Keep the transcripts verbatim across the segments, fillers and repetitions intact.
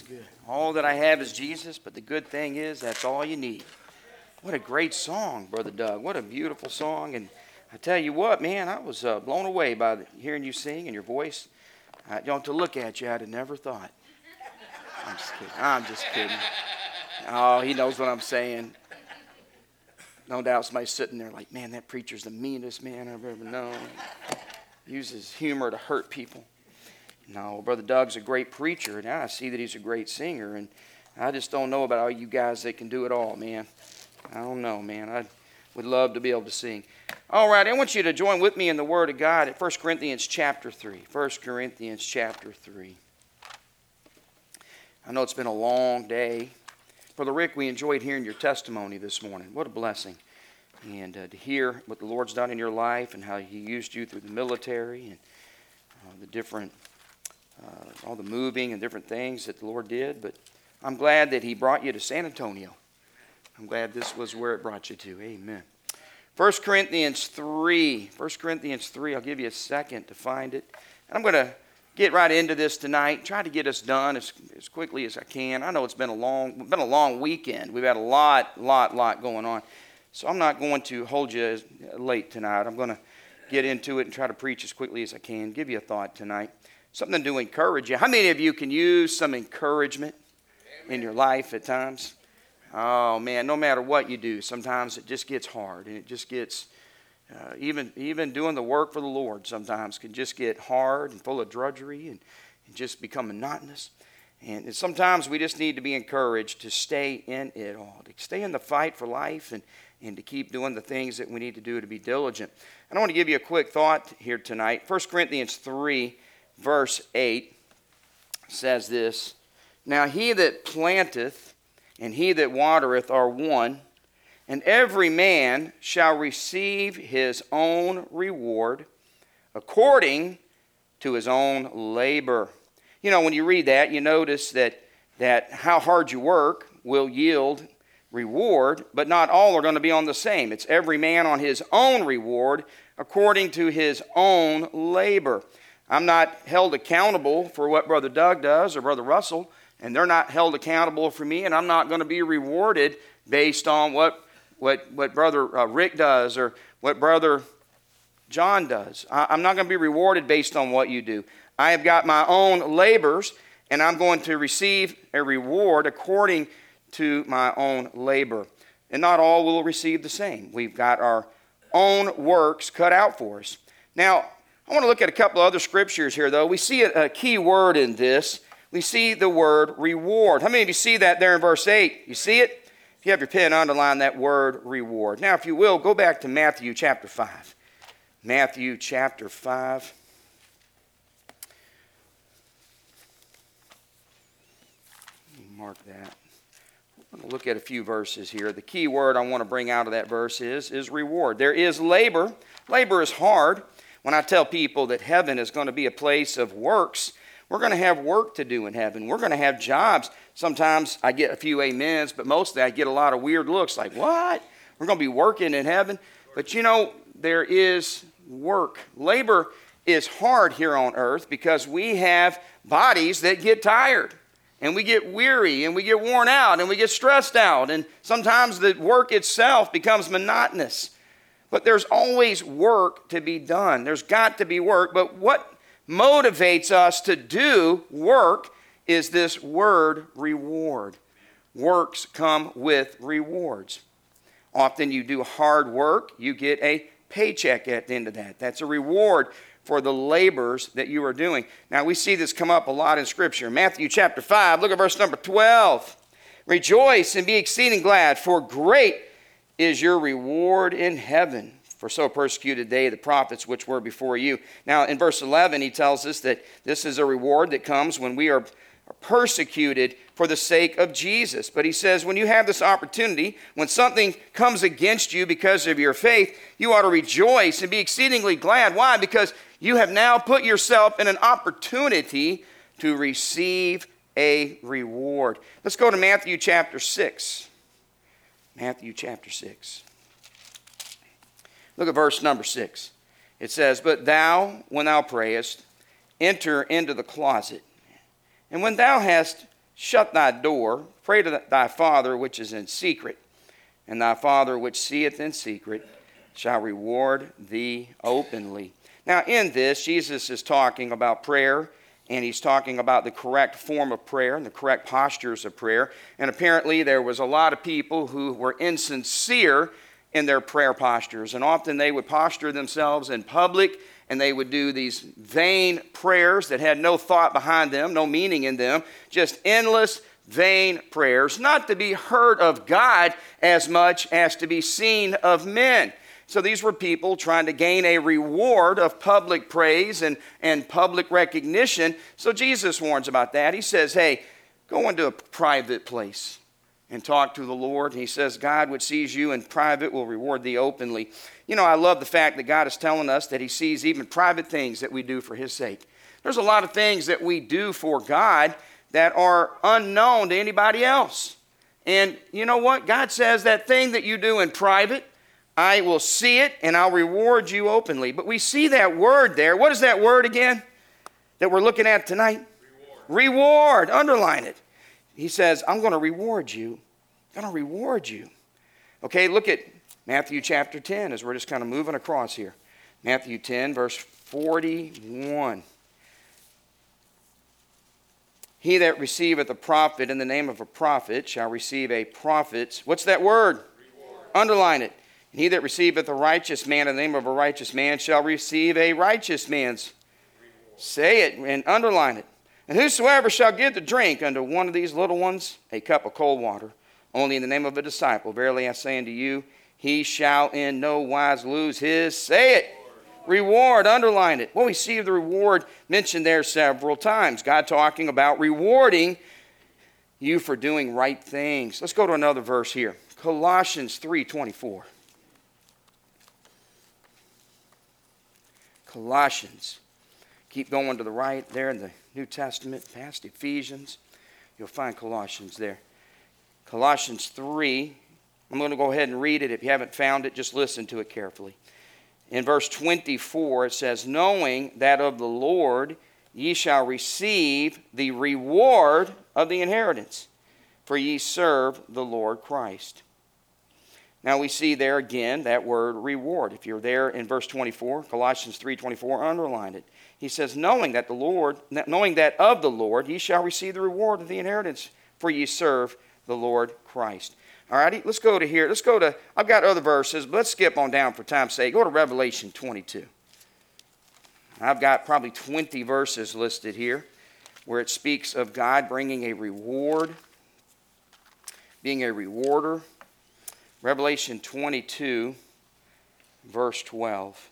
good. All that I have is Jesus, but the good thing is that's all you need. What a great song, Brother Doug. What a beautiful song. And I tell you what, man, I was uh, blown away by the, hearing you sing and your voice. I, you know, to look at you, I'd have never thought. I'm just kidding. I'm just kidding. Oh, he knows what I'm saying. No doubt somebody's sitting there like, man, that preacher's the meanest man I've ever known. Uses humor to hurt people. No, Brother Doug's a great preacher, and I see that he's a great singer, and I just don't know about all you guys that can do it all, man. I don't know, man. I would love to be able to sing. All right, I want you to join with me in the Word of God at First Corinthians chapter three. First Corinthians chapter three. I know it's been a long day. Brother Rick, we enjoyed hearing your testimony this morning. What a blessing. And uh, to hear what the Lord's done in your life and how He used you through the military and uh, the different, uh, all the moving and different things that the Lord did. But I'm glad that He brought you to San Antonio. I'm glad this was where it brought you to. Amen. First Corinthians three. First Corinthians three. I'll give you a second to find it. And I'm going to get right into this tonight. Try to get us done as, as quickly as I can. I know it's been a long, been a long weekend. We've had a lot, lot, lot going on. So I'm not going to hold you as late tonight. I'm going to get into it and try to preach as quickly as I can. Give you a thought tonight. Something to encourage you. How many of you can use some encouragement in your life at times? Oh, man, no matter what you do, sometimes it just gets hard. And it just gets, uh, even, even doing the work for the Lord sometimes can just get hard and full of drudgery and, and just become monotonous. And sometimes we just need to be encouraged to stay in it all, to stay in the fight for life and, and to keep doing the things that we need to do to be diligent. And I want to give you a quick thought here tonight. First Corinthians three, verse eight says this, "Now he that planteth and he that watereth are one, and every man shall receive his own reward according to his own labor." You know, when you read that, you notice that, that how hard you work will yield reward, but not all are going to be on the same. It's every man on his own reward according to his own labor. I'm not held accountable for what Brother Doug does or Brother Russell, and they're not held accountable for me, and I'm not going to be rewarded based on what what, what Brother uh, Rick does or what Brother John does. I, I'm not going to be rewarded based on what you do. I have got my own labors, and I'm going to receive a reward according to my own labor. And not all will receive the same. We've got our own works cut out for us. Now, I want to look at a couple of other scriptures here, though. We see a, a key word in this. We see the word reward. How many of you see that there in verse eight? You see it? If you have your pen, underline that word reward. Now, if you will, go back to Matthew chapter five. Matthew chapter five. Mark that. I'm going to look at a few verses here. The key word I want to bring out of that verse is, is reward. There is labor. Labor is hard. When I tell people that heaven is going to be a place of works, we're going to have work to do in heaven. We're going to have jobs. Sometimes I get a few amens, but mostly I get a lot of weird looks like, what? We're going to be working in heaven? But you know, there is work. Labor is hard here on earth because we have bodies that get tired. And we get weary, and we get worn out, and we get stressed out. And sometimes the work itself becomes monotonous. But there's always work to be done. There's got to be work. But what motivates us to do work is this word reward. Works come with rewards. Often you do hard work, you get a paycheck at the end of that. That's a reward for the labors that you are doing. Now, we see this come up a lot in Scripture. Matthew chapter five, look at verse number twelve. "Rejoice and be exceeding glad, for great is your reward in heaven. For so persecuted they the prophets which were before you." Now, in verse eleven, he tells us that this is a reward that comes when we are persecuted for the sake of Jesus. But he says, when you have this opportunity, when something comes against you because of your faith, you ought to rejoice and be exceedingly glad. Why? Because you have now put yourself in an opportunity to receive a reward. Let's go to Matthew chapter six. Matthew chapter six. Look at verse number six. It says, "But thou, when thou prayest, enter into the closet, and when thou hast shut thy door, pray to thy Father which is in secret, and thy Father which seeth in secret shall reward thee openly. Now in this, Jesus is talking about prayer, and he's talking about the correct form of prayer and the correct postures of prayer. And apparently there was a lot of people who were insincere in their prayer postures. And often they would posture themselves in public, and they would do these vain prayers that had no thought behind them, no meaning in them, just endless vain prayers, not to be heard of God as much as to be seen of men. So these were people trying to gain a reward of public praise and, and public recognition. So Jesus warns about that. He says, hey, go into a private place and talk to the Lord. And he says, God which sees you in private will reward thee openly. You know, I love the fact that God is telling us that he sees even private things that we do for his sake. There's a lot of things that we do for God that are unknown to anybody else. And you know what? God says that thing that you do in private, I will see it and I'll reward you openly. But we see that word there. What is that word again that we're looking at tonight? Reward. Reward. Underline it. He says, I'm going to reward you. I'm going to reward you. Okay, look at Matthew chapter ten as we're just kind of moving across here. Matthew ten, verse forty-one. He that receiveth a prophet in the name of a prophet shall receive a prophet's, what's that word? Reward. Underline it. And he that receiveth a righteous man in the name of a righteous man shall receive a righteous man's. Reward. Say it and underline it. And whosoever shall give to drink unto one of these little ones a cup of cold water, only in the name of a disciple, verily I say unto you, he shall in no wise lose his, say it, reward. Underline it. Well, we see the reward mentioned there several times. God talking about rewarding you for doing right things. Let's go to another verse here. Colossians three twenty-four. Colossians. Keep going to the right there in the New Testament, past Ephesians. You'll find Colossians there. Colossians three. I'm going to go ahead and read it. If you haven't found it, just listen to it carefully. In verse twenty-four, it says, knowing that of the Lord ye shall receive the reward of the inheritance, for ye serve the Lord Christ. Now we see there again that word reward. If you're there in verse twenty-four, Colossians three twenty-four, underline it. He says, knowing that the Lord, knowing that of the Lord ye shall receive the reward of the inheritance, for ye serve the Lord Christ. All righty, let's go to here. Let's go to, I've got other verses, but let's skip on down for time's sake. Go to Revelation twenty-two. I've got probably twenty verses listed here where it speaks of God bringing a reward, being a rewarder. Revelation twenty-two, verse twelve.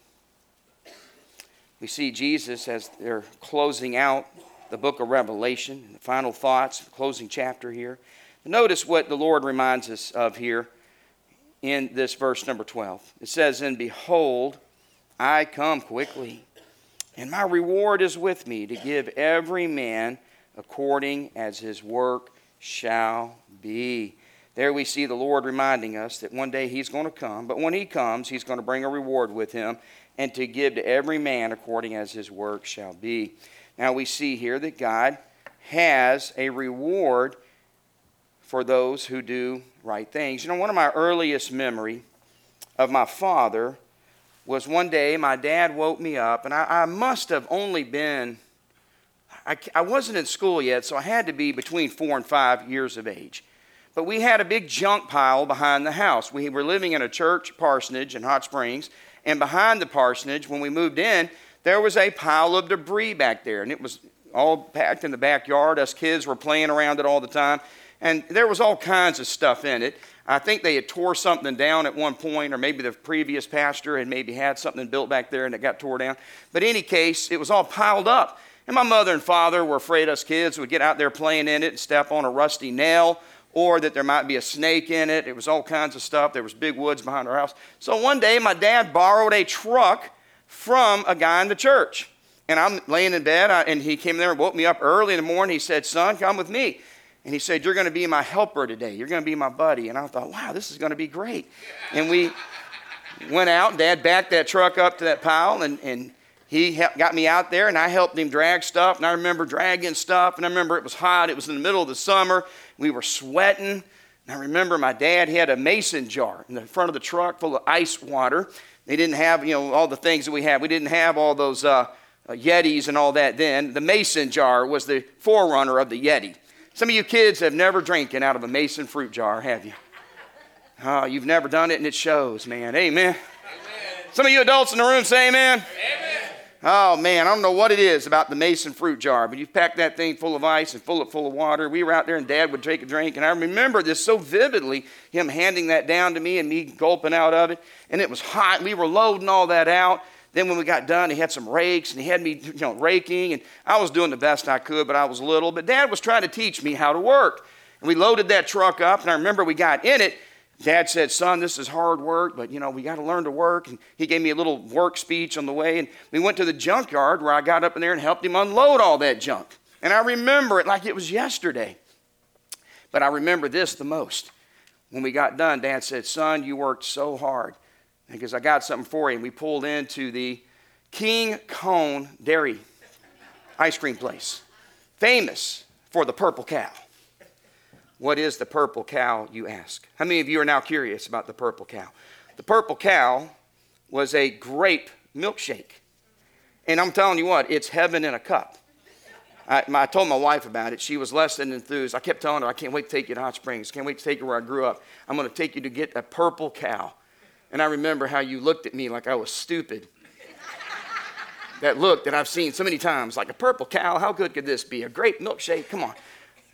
We see Jesus as they're closing out the book of Revelation, the final thoughts, the closing chapter here. Notice what the Lord reminds us of here in this verse number twelve. It says, and behold, I come quickly, and my reward is with me to give every man according as his work shall be. There we see the Lord reminding us that one day he's going to come, but when he comes, he's going to bring a reward with him and to give to every man according as his work shall be. Now we see here that God has a reward for those who do right things. You know, one of my earliest memory of my father was one day my dad woke me up, and I, I must have only been, I, I wasn't in school yet, so I had to be between four and five years of age. But we had a big junk pile behind the house. We were living in a church parsonage in Hot Springs, and behind the parsonage, when we moved in, there was a pile of debris back there, and it was all packed in the backyard. Us kids were playing around it all the time. And there was all kinds of stuff in it. I think they had tore something down at one point, or maybe the previous pastor had maybe had something built back there and it got tore down. But in any case, it was all piled up. And my mother and father were afraid us kids would get out there playing in it and step on a rusty nail, or that there might be a snake in it. It was all kinds of stuff. There was big woods behind our house. So one day, my dad borrowed a truck from a guy in the church. And I'm laying in bed, and he came there and woke me up early in the morning. He said, son, come with me. And he said, you're going to be my helper today. You're going to be my buddy. And I thought, wow, this is going to be great. And we went out, and Dad backed that truck up to that pile, and, and he helped, got me out there, and I helped him drag stuff. And I remember dragging stuff, and I remember it was hot. It was in the middle of the summer. We were sweating. And I remember my dad had a mason jar in the front of the truck full of ice water. They didn't have, you know, all the things that we have. We didn't have all those uh, uh, Yetis and all that then. The mason jar was the forerunner of the Yeti. Some of you kids have never drinking out of a mason fruit jar, have you? Oh, you've never done it, and it shows, man. Amen. Amen. Some of you adults in the room say amen. Amen. Oh, man, I don't know what it is about the mason fruit jar, but you pack that thing full of ice and full of, full of water. We were out there, and Dad would take a drink, and I remember this so vividly, him handing that down to me and me gulping out of it, and it was hot. We were loading all that out. Then when we got done, he had some rakes, and he had me, you know, raking, and I was doing the best I could, but I was little. But Dad was trying to teach me how to work, and we loaded that truck up, and I remember we got in it. Dad said, son, this is hard work, but, you know, we got to learn to work. And he gave me a little work speech on the way. And we went to the junkyard where I got up in there and helped him unload all that junk. And I remember it like it was yesterday. But I remember this the most. When we got done, Dad said, son, you worked so hard. Because I got something for you. And we pulled into the King Cone Dairy ice cream place. Famous for the purple cow. What is the purple cow, you ask? How many of you are now curious about the purple cow? The purple cow was a grape milkshake. And I'm telling you what, it's heaven in a cup. I, my, I told my wife about it. She was less than enthused. I kept telling her, I can't wait to take you to Hot Springs. Can't wait to take you where I grew up. I'm going to take you to get a purple cow. And I remember how you looked at me like I was stupid. That look that I've seen so many times, like a purple cow, how good could this be? A grape milkshake, come on.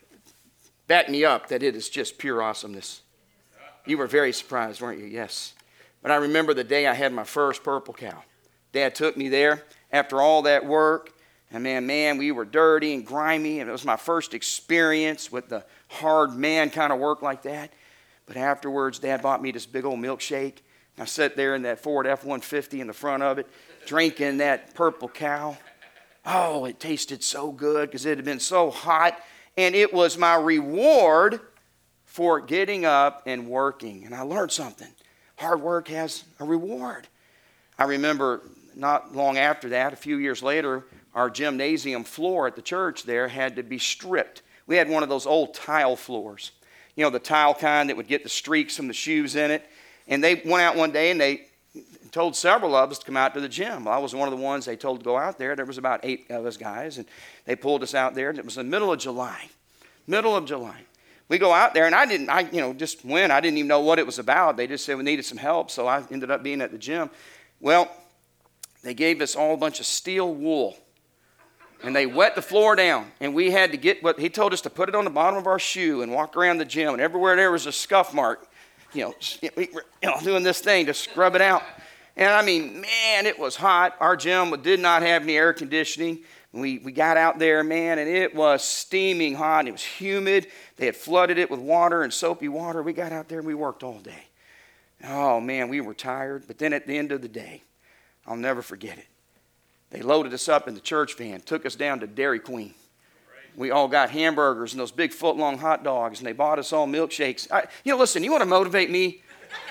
Back me up that it is just pure awesomeness. You were very surprised, weren't you? Yes. But I remember the day I had my first purple cow. Dad took me there after all that work. And man, man, we were dirty and grimy. And it was my first experience with the hard man kind of work like that. But afterwards, Dad bought me this big old milkshake. I sat there in that Ford F one fifty in the front of it, drinking that purple cow. Oh, it tasted so good because it had been so hot. And it was my reward for getting up and working. And I learned something. Hard work has a reward. I remember not long after that, a few years later, our gymnasium floor at the church there had to be stripped. We had one of those old tile floors. You know, the tile kind that would get the streaks from the shoes in it. And they went out one day and they told several of us to come out to the gym. Well, I was one of the ones they told to go out there. There was about eight of us guys, and they pulled us out there. And it was the middle of July. Middle of July. We go out there, and I didn't, I you know, just went. I didn't even know what it was about. They just said we needed some help, so I ended up being at the gym. Well, they gave us all a bunch of steel wool, and they wet the floor down, and we had to get what he told us to put it on the bottom of our shoe and walk around the gym, and everywhere there was a scuff mark. You know, we were you know, doing this thing to scrub it out. And I mean, man, it was hot. Our gym did not have any air conditioning. We we got out there, man, and it was steaming hot. And it was humid. They had flooded it with water and soapy water. We got out there and we worked all day. Oh, man, we were tired. But then at the end of the day, I'll never forget it. They loaded us up in the church van, took us down to Dairy Queen. We all got hamburgers and those big foot-long hot dogs, and they bought us all milkshakes. I, you know, listen, you want to motivate me?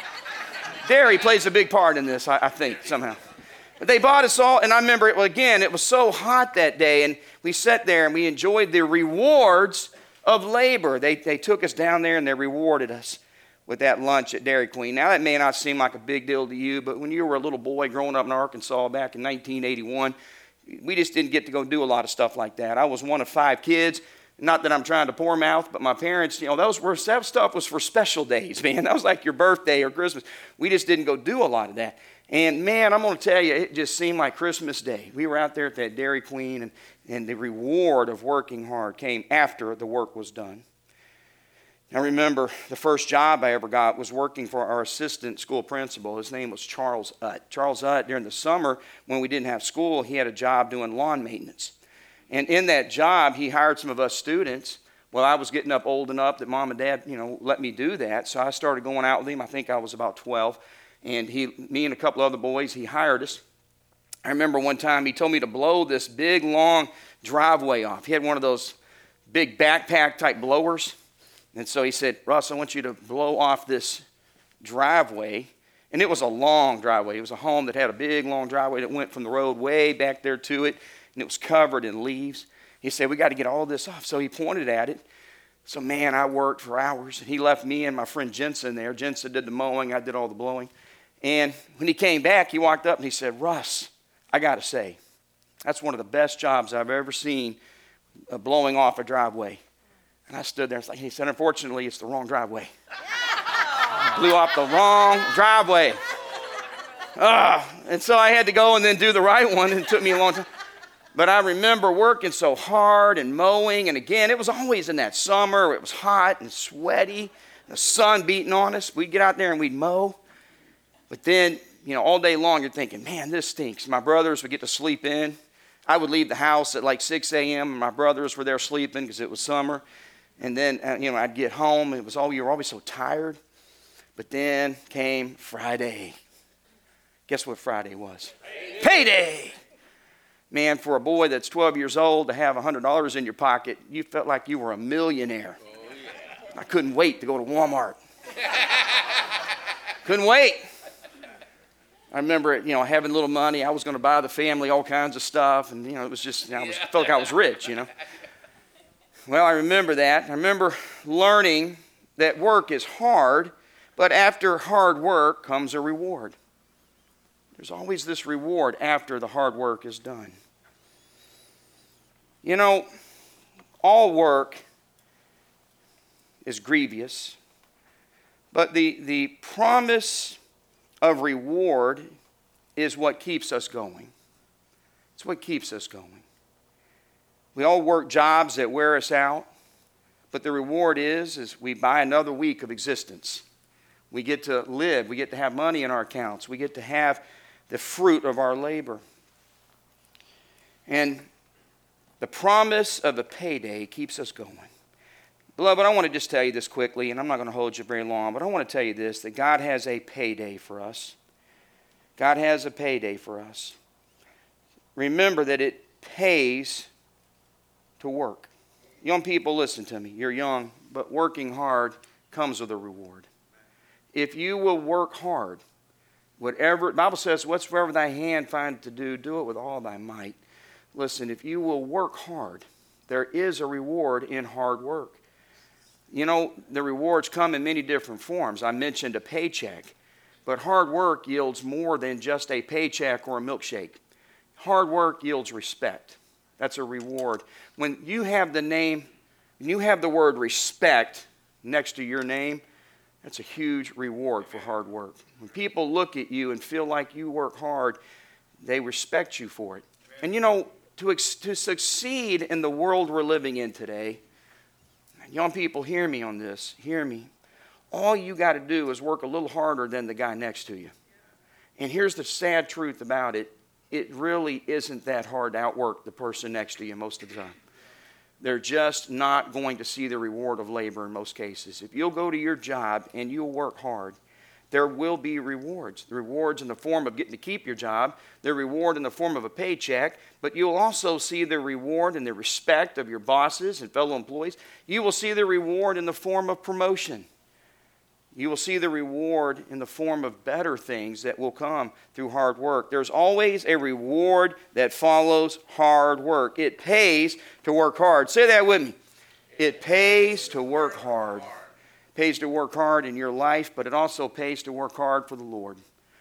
Dairy plays a big part in this, I, I think, somehow. But they bought us all, and I remember, it, well, again, it was so hot that day, and we sat there and we enjoyed the rewards of labor. They, they took us down there and they rewarded us with that lunch at Dairy Queen. Now, that may not seem like a big deal to you, but when you were a little boy growing up in Arkansas back in nineteen eighty-one, we just didn't get to go do a lot of stuff like that. I was one of five kids. Not that I'm trying to poor mouth, but my parents, you know, those were, that stuff was for special days, man. That was like your birthday or Christmas. We just didn't go do a lot of that. And, man, I'm going to tell you, it just seemed like Christmas Day. We were out there at that Dairy Queen, and, and the reward of working hard came after the work was done. I remember the first job I ever got was working for our assistant school principal. His name was Charles Utt. Charles Utt, during the summer, when we didn't have school, he had a job doing lawn maintenance. And in that job, he hired some of us students. Well, I was getting up old enough that mom and dad, you know, let me do that. So I started going out with him. I think I was about twelve. And he, me and a couple other boys, he hired us. I remember one time he told me to blow this big, long driveway off. He had one of those big backpack type blowers. And so he said, Russ, I want you to blow off this driveway. And it was a long driveway. It was a home that had a big, long driveway that went from the road way back there to it, and it was covered in leaves. He said, we got to get all this off. So he pointed at it. So, man, I worked for hours. And he left me and my friend Jensen there. Jensen did the mowing. I did all the blowing. And when he came back, he walked up and he said, Russ, I got to say, that's one of the best jobs I've ever seen, uh, blowing off a driveway. And I stood there and he said, unfortunately, it's the wrong driveway. I blew off the wrong driveway. Uh, and so I had to go and then do the right one, and it took me a long time. But I remember working so hard and mowing, and again, it was always in that summer. It was hot and sweaty, the sun beating on us. We'd get out there and we'd mow. But then, you know, all day long you're thinking, man, this stinks. My brothers would get to sleep in. I would leave the house at like six a.m. and my brothers were there sleeping because it was summer. And then, uh, you know, I'd get home. And it was all, you were always so tired. But then came Friday. Guess what Friday was? Payday. Payday. Man, for a boy that's twelve years old to have one hundred dollars in your pocket, you felt like you were a millionaire. Oh, yeah. I couldn't wait to go to Walmart. Couldn't wait. I remember, you know, having little money. I was going to buy the family all kinds of stuff, and you know, it was just, you know, I was, felt like I was rich, you know. Well, I remember that. I remember learning that work is hard, but after hard work comes a reward. There's always this reward after the hard work is done. You know, all work is grievous, but the, the promise of reward is what keeps us going. It's what keeps us going. We all work jobs that wear us out, but the reward is, is we buy another week of existence. We get to live. We get to have money in our accounts. We get to have the fruit of our labor. And the promise of the payday keeps us going. Beloved, I want to just tell you this quickly, and I'm not going to hold you very long, but I want to tell you this, that God has a payday for us. God has a payday for us. Remember that it pays to work. Young people, listen to me. You're young, but working hard comes with a reward. If you will work hard, whatever, the Bible says, whatsoever thy hand find to do, do it with all thy might. Listen, if you will work hard, there is a reward in hard work. You know, the rewards come in many different forms. I mentioned a paycheck, but hard work yields more than just a paycheck or a milkshake. Hard work yields respect. That's a reward. When you have the name, when you have the word respect next to your name, that's a huge reward for hard work. When people look at you and feel like you work hard, they respect you for it. And you know, to, ex- to succeed in the world we're living in today, young people, hear me on this, hear me. All you got to do is work a little harder than the guy next to you. And here's the sad truth about it. It really isn't that hard to outwork the person next to you most of the time. They're just not going to see the reward of labor in most cases. If you'll go to your job and you'll work hard, there will be rewards. The rewards in the form of getting to keep your job, the reward in the form of a paycheck, but you'll also see the reward in the respect of your bosses and fellow employees. You will see the reward in the form of promotion. You will see the reward in the form of better things that will come through hard work. There's always a reward that follows hard work. It pays to work hard. Say that with me. It pays to work hard. It pays to work hard in your life, but it also pays to work hard for the Lord.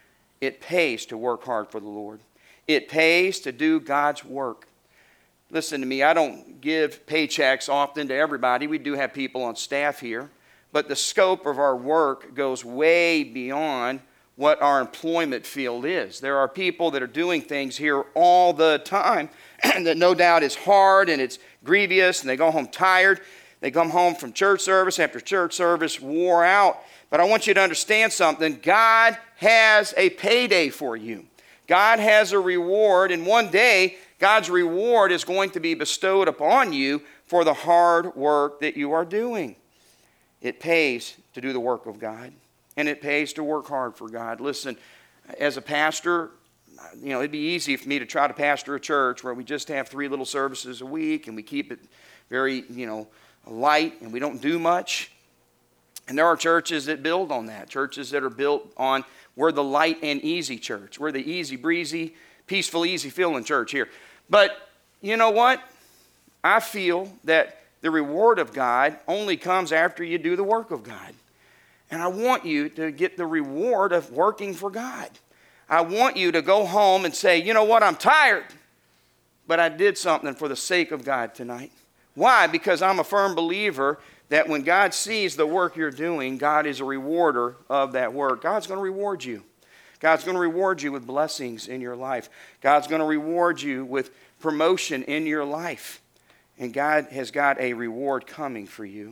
It pays to work hard for the Lord. It pays to do God's work. Listen to me, I don't give paychecks often to everybody. We do have people on staff here. But the scope of our work goes way beyond what our employment field is. There are people that are doing things here all the time that no doubt is hard and it's grievous, and they go home tired. They come home from church service after church service, wore out. But I want you to understand something. God has a payday for you. God has a reward, and one day God's reward is going to be bestowed upon you for the hard work that you are doing. It pays to do the work of God, and it pays to work hard for God. Listen, as a pastor, you know, it'd be easy for me to try to pastor a church where we just have three little services a week, and we keep it very, you know, light, and we don't do much. And there are churches that build on that, churches that are built on, we're the light and easy church. We're the easy breezy, peaceful, easy feeling church here. But you know what? I feel that the reward of God only comes after you do the work of God. And I want you to get the reward of working for God. I want you to go home and say, you know what, I'm tired, but I did something for the sake of God tonight. Why? Because I'm a firm believer that when God sees the work you're doing, God is a rewarder of that work. God's going to reward you. God's going to reward you with blessings in your life. God's going to reward you with promotion in your life. And God has got a reward coming for you.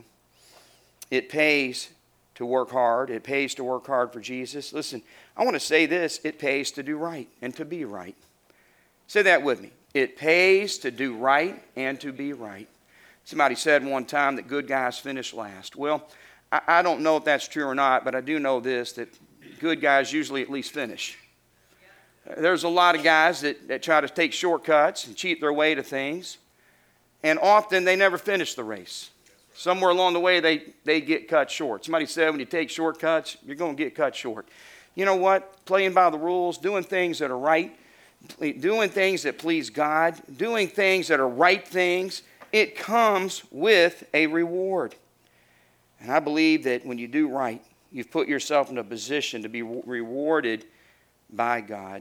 It pays to work hard. It pays to work hard for Jesus. Listen, I want to say this. It pays to do right and to be right. Say that with me. It pays to do right and to be right. Somebody said one time that good guys finish last. Well, I, I don't know if that's true or not, but I do know this, that good guys usually at least finish. There's a lot of guys that, that try to take shortcuts and cheat their way to things, and often they never finish the race. Somewhere along the way, they, they get cut short. Somebody said when you take shortcuts, you're going to get cut short. You know what? Playing by the rules, doing things that are right, doing things that please God, doing things that are right things, it comes with a reward. And I believe that when you do right, you've put yourself in a position to be rewarded by God.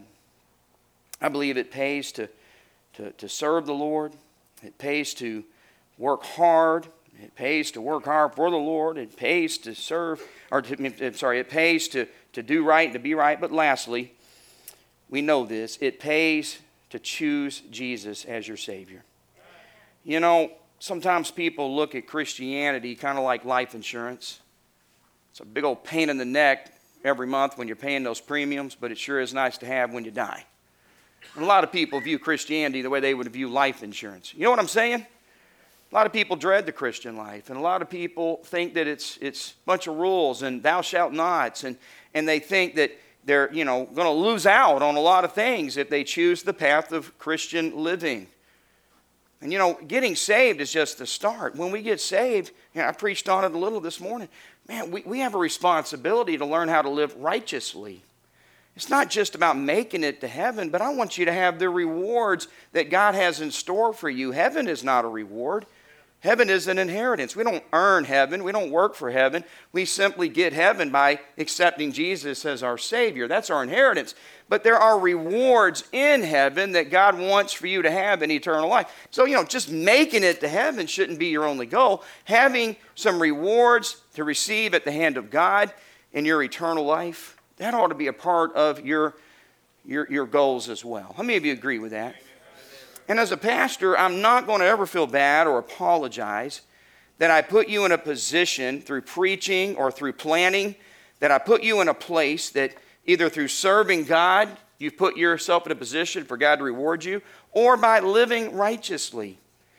I believe it pays to, to, to serve the Lord. It pays to work hard. It pays to work hard for the Lord. It pays to serve, or to, sorry, it pays to, to do right and to be right. But lastly, we know this, it pays to choose Jesus as your Savior. You know, sometimes people look at Christianity kind of like life insurance. It's a big old pain in the neck every month when you're paying those premiums, but it sure is nice to have when you die. And a lot of people view Christianity the way they would view life insurance. You know what I'm saying? A lot of people dread the Christian life, and a lot of people think that it's it's a bunch of rules and thou shalt nots, and, and they think that they're, you know, going to lose out on a lot of things if they choose the path of Christian living. And, you know, getting saved is just the start. When we get saved, you know, I preached on it a little this morning, man, we, we have a responsibility to learn how to live righteously. It's not just about making it to heaven, but I want you to have the rewards that God has in store for you. Heaven is not a reward. Heaven is an inheritance. We don't earn heaven. We don't work for heaven. We simply get heaven by accepting Jesus as our Savior. That's our inheritance. But there are rewards in heaven that God wants for you to have in eternal life. So, you know, just making it to heaven shouldn't be your only goal. Having some rewards to receive at the hand of God in your eternal life, that ought to be a part of your, your, your goals as well. How many of you agree with that? And as a pastor, I'm not going to ever feel bad or apologize that I put you in a position through preaching or through planning, that I put you in a place that either through serving God, you've put yourself in a position for God to reward you, or by living righteously.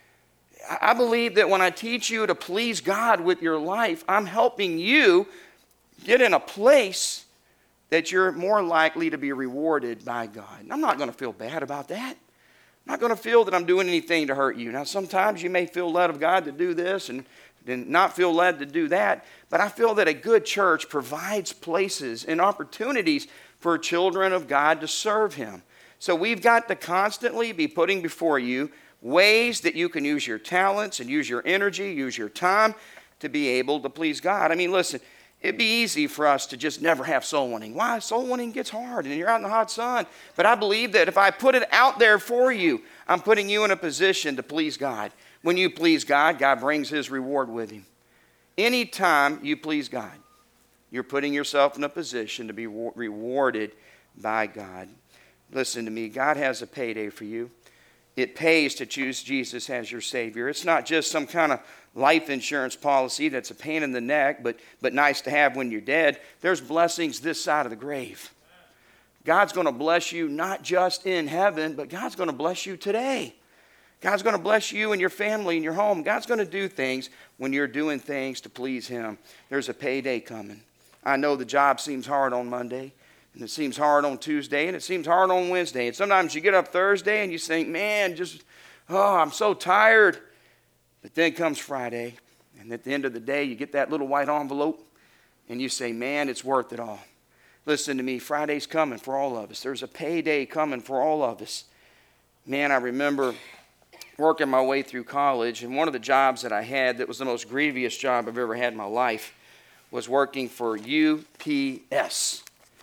I believe that when I teach you to please God with your life, I'm helping you get in a place that you're more likely to be rewarded by God. And I'm not going to feel bad about that. I'm not going to feel that I'm doing anything to hurt you. Now, sometimes you may feel led of God to do this and then not feel led to do that, but I feel that a good church provides places and opportunities for children of God to serve Him. So we've got to constantly be putting before you ways that you can use your talents and use your energy, use your time to be able to please God. I mean, listen, it'd be easy for us to just never have soul winning. Why? Soul winning gets hard and you're out in the hot sun. But I believe that if I put it out there for you, I'm putting you in a position to please God. When you please God, God brings His reward with Him. Anytime you please God, you're putting yourself in a position to be rewarded by God. Listen to me, God has a payday for you. It pays to choose Jesus as your Savior. It's not just some kind of life insurance policy that's a pain in the neck, but, but nice to have when you're dead. There's blessings this side of the grave. God's going to bless you not just in heaven, but God's going to bless you today. God's going to bless you and your family and your home. God's going to do things when you're doing things to please Him. There's a payday coming. I know the job seems hard on Monday, and it seems hard on Tuesday, and it seems hard on Wednesday. And sometimes you get up Thursday and you think, man, just, oh, I'm so tired. But then comes Friday, and at the end of the day, you get that little white envelope, And you say, man, it's worth it all. Listen to me, Friday's coming for all of us. There's a payday coming for all of us. Man, I remember working my way through college, and one of the jobs that I had that was the most grievous job I've ever had in my life was working for U P S.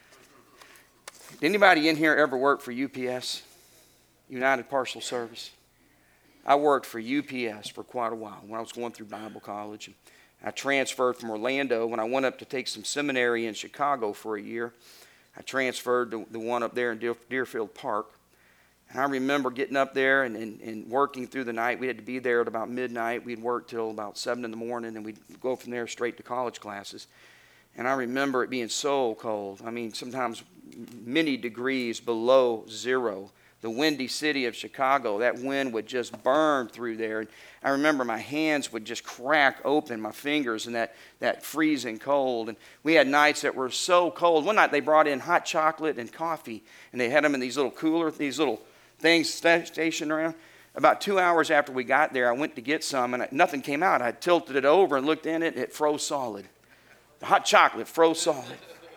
Did anybody in here ever work for U P S? United Parcel Service? I worked for U P S for quite a while when I was going through Bible college. And I transferred from Orlando. When I went up to take some seminary in Chicago for a year, I transferred to the one up there in Deer, Deerfield Park. And I remember getting up there and, and, and working through the night. We had to be there at about midnight. We'd work till about seven in the morning, and we'd go from there straight to college classes. And I remember it being so cold. I mean, sometimes many degrees below zero. The windy city of Chicago, that wind would just burn through there. And I remember my hands would just crack open, my fingers, in that, that freezing cold. And we had nights that were so cold. One night they brought in hot chocolate and coffee, and they had them in these little cooler, these little things stationed around. About two hours after we got there, I went to get some, and I, nothing came out. I tilted it over and looked in it, and it froze solid. The hot chocolate froze solid.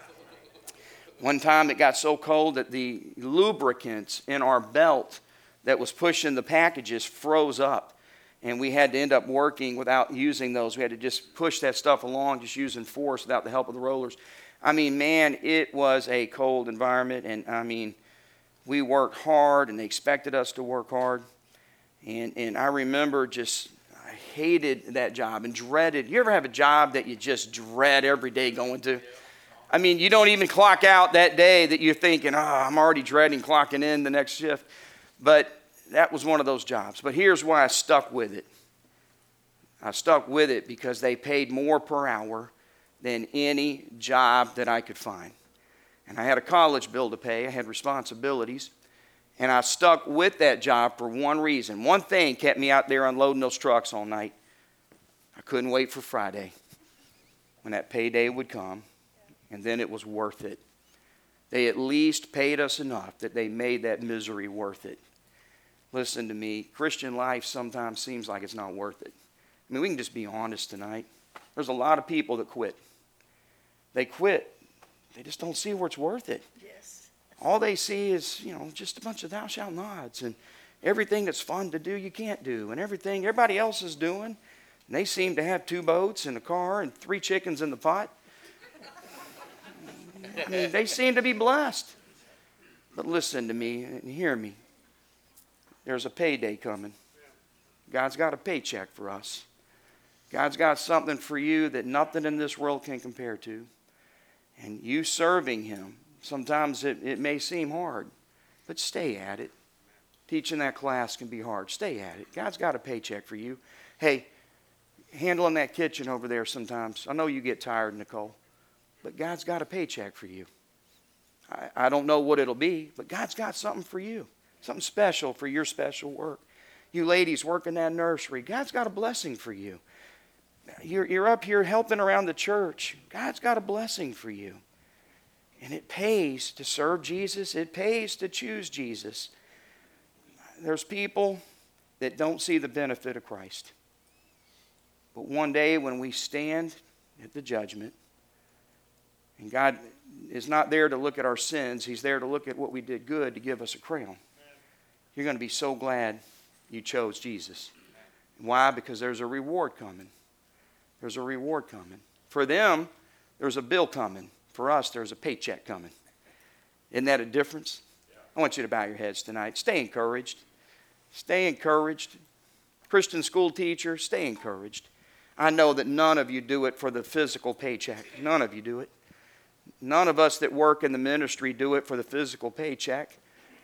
One time it got so cold that the lubricants in our belt that was pushing the packages froze up. And we had to end up working without using those. We had to just push that stuff along, just using force without the help of the rollers. I mean, man, it was a cold environment. And, I mean, we worked hard, and they expected us to work hard. And, and I remember just, I hated that job and dreaded. You ever have a job that you just dread every day going to? I mean, you don't even clock out that day that you're thinking, oh, I'm already dreading clocking in the next shift. But that was one of those jobs. But here's why I stuck with it. I stuck with it because they paid more per hour than any job that I could find. And I had a college bill to pay. I had responsibilities. And I stuck with that job for one reason. One thing kept me out there unloading those trucks all night. I couldn't wait for Friday when that payday would come. And then it was worth it. They at least paid us enough that they made that misery worth it. Listen to me. Christian life sometimes seems like it's not worth it. I mean, we can just be honest tonight. There's a lot of people that quit. They quit. They just don't see where it's worth it. Yes. All they see is, you know, just a bunch of thou shalt nots. And everything that's fun to do, you can't do. And everything everybody else is doing. And they seem to have two boats and a car and three chickens in the pot. I mean, they seem to be blessed. But listen to me and hear me. There's a payday coming. God's got a paycheck for us. God's got something for you that nothing in this world can compare to. And you serving Him, sometimes it, it may seem hard, but stay at it. Teaching that class can be hard. Stay at it. God's got a paycheck for you. Hey, handling that kitchen over there sometimes. I know you get tired, Nicole. But God's got a paycheck for you. I, I don't know what it'll be, but God's got something for you. Something special for your special work. You ladies working that nursery, God's got a blessing for you. You're, you're up here helping around the church. God's got a blessing for you. And it pays to serve Jesus. It pays to choose Jesus. There's people that don't see the benefit of Christ. But one day when we stand at the judgment, and God is not there to look at our sins. He's there to look at what we did good to give us a crown. You're going to be so glad you chose Jesus. Why? Because there's a reward coming. There's a reward coming. For them, there's a bill coming. For us, there's a paycheck coming. Isn't that a difference? I want you to bow your heads tonight. Stay encouraged. Stay encouraged. Christian school teacher, stay encouraged. I know that none of you do it for the physical paycheck. None of you do it. None of us that work in the ministry do it for the physical paycheck.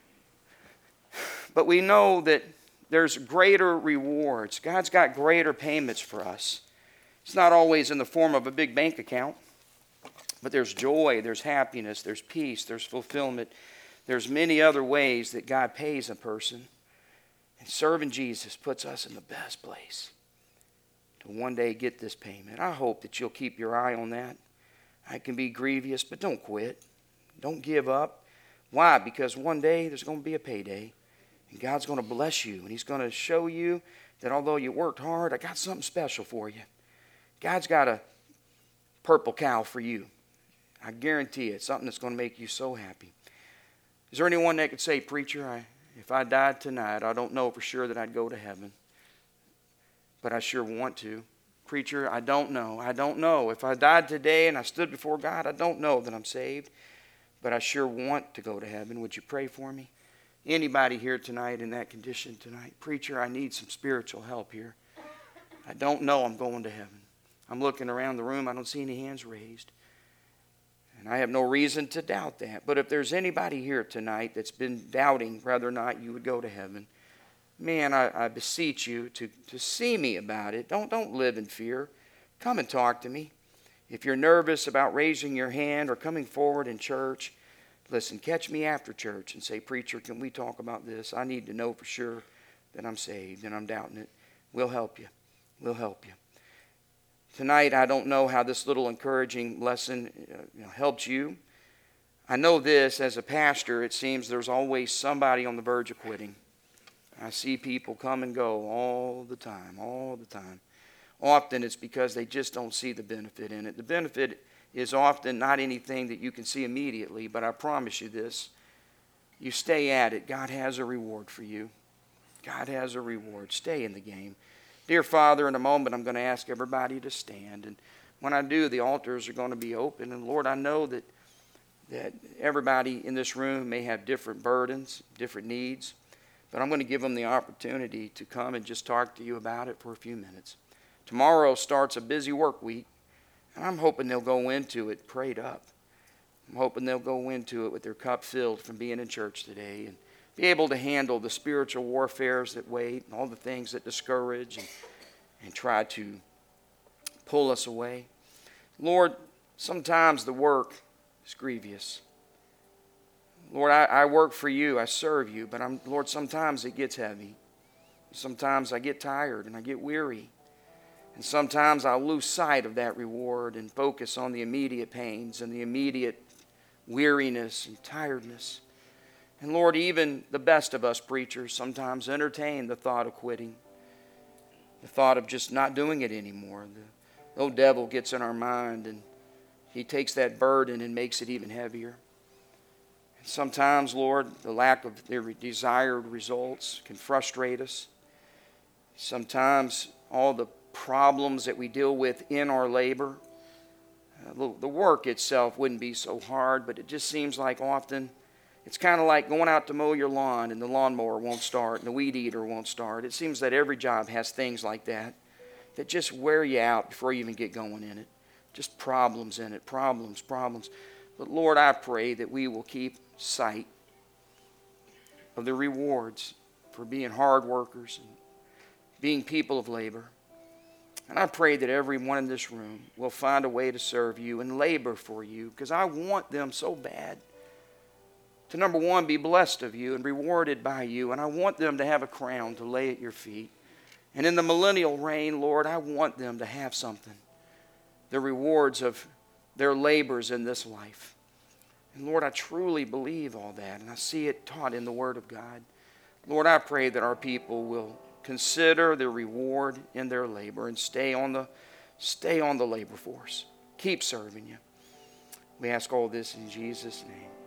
But we know that there's greater rewards. God's got greater payments for us. It's not always in the form of a big bank account, but there's joy, there's happiness, there's peace, there's fulfillment. There's many other ways that God pays a person. And serving Jesus puts us in the best place to one day get this payment. I hope that you'll keep your eye on that. It can be grievous, but don't quit. Don't give up. Why? Because one day there's going to be a payday. And God's going to bless you. And He's going to show you that although you worked hard, I got something special for you. God's got a purple cow for you. I guarantee it. It's something that's going to make you so happy. Is there anyone that could say, preacher, I, if I died tonight, I don't know for sure that I'd go to heaven, but I sure want to. Preacher, I don't know. I don't know. If I died today and I stood before God, I don't know that I'm saved, but I sure want to go to heaven. Would you pray for me? Anybody here tonight in that condition tonight? Preacher, I need some spiritual help here. I don't know I'm going to heaven. I'm looking around the room. I don't see any hands raised. And I have no reason to doubt that. But if there's anybody here tonight that's been doubting whether or not you would go to heaven, man, I, I beseech you to, to see me about it. Don't, don't live in fear. Come and talk to me. If you're nervous about raising your hand or coming forward in church, listen, catch me after church and say, preacher, can we talk about this? I need to know for sure that I'm saved and I'm doubting it. We'll help you. We'll help you. Tonight, I don't know how this little encouraging lesson uh, you know, helped you. I know this, as a pastor, it seems there's always somebody on the verge of quitting. I see people come and go all the time, all the time. Often it's because they just don't see the benefit in it. The benefit is often not anything that you can see immediately, but I promise you this. You stay at it. God has a reward for you. God has a reward. Stay in the game. Dear Father, in a moment I'm going to ask everybody to stand. And when I do, the altars are going to be open. And Lord, I know that, that everybody in this room may have different burdens, different needs. But I'm going to give them the opportunity to come and just talk to you about it for a few minutes. Tomorrow starts a busy work week. And I'm hoping they'll go into it prayed up. I'm hoping they'll go into it with their cup filled from being in church today and be able to handle the spiritual warfares that wait and all the things that discourage and, and try to pull us away. Lord, sometimes the work is grievous. Lord, I, I work for you. I serve you. But, I'm, Lord, sometimes it gets heavy. Sometimes I get tired and I get weary. And sometimes I'll lose sight of that reward and focus on the immediate pains and the immediate weariness and tiredness. And Lord, even the best of us preachers sometimes entertain the thought of quitting, the thought of just not doing it anymore. The old devil gets in our mind and he takes that burden and makes it even heavier. And sometimes, Lord, the lack of their desired results can frustrate us. Sometimes all the problems that we deal with in our labor, uh, the work itself wouldn't be so hard, but it just seems like often it's kind of like going out to mow your lawn and the lawnmower won't start and the weed eater won't start. It seems that every job has things like that that just wear you out before you even get going in it. Just problems in it, problems, problems. But Lord, I pray that we will keep sight of the rewards for being hard workers and being people of labor. And I pray that everyone in this room will find a way to serve you and labor for you, because I want them so bad to, number one, be blessed of you and rewarded by you. And I want them to have a crown to lay at your feet. And in the millennial reign, Lord, I want them to have something, the rewards of their labors in this life. And Lord, I truly believe all that, and I see it taught in the Word of God. Lord, I pray that our people will consider the reward in their labor and stay on the, stay on the labor force. Keep serving you. We ask all this in Jesus' name.